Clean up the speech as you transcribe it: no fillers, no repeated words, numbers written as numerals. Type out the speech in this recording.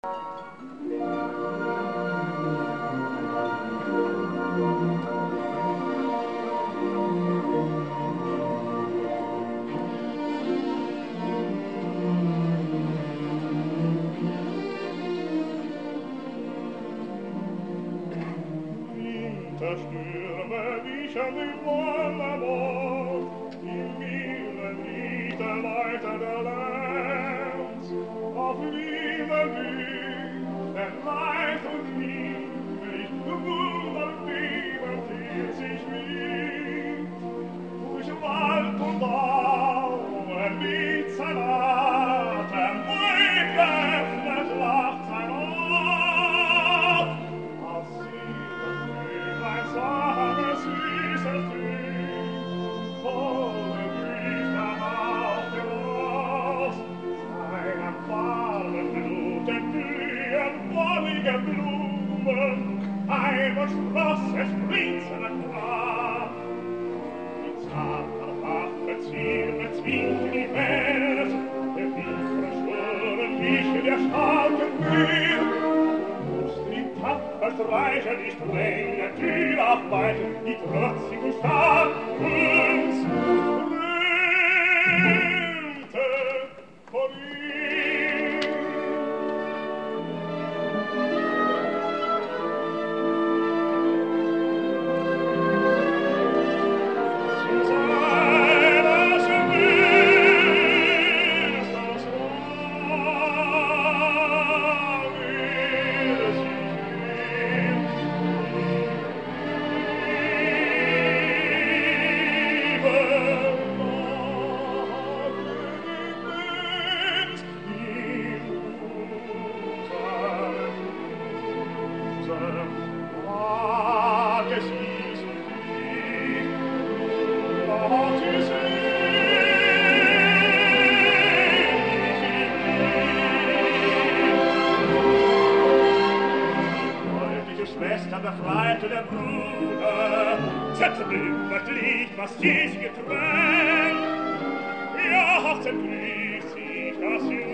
Winterstürme wiechen über der Welt, im milden Lied der Leiter der Lands. Auf Liebe blüht der Leid und lieblich, bewundert Leben fühlt sich mit. Durch Wald und Baum mit sein Atem, weit geöffnet lacht sein Ohr. Als sie ein sanges, süßes Lied, volle Blüten auf dem Rost, seine Farben bluten, blühen wollige Blumen, ein Verspross, es bringt seine Kraft. Die Zacher wache Zirne zwingt die Welt, der Wind verschworen mich der starken Wind. Die tapfers Reiche, die strenge Tür aufweiten, die trotzigen stark uns rühmte vor ihm. Zu seines Willens das Rohr will sich Schwester befreite der Bruder, zertrümmert Licht, was dies getrennt. Ja, zerbricht sich das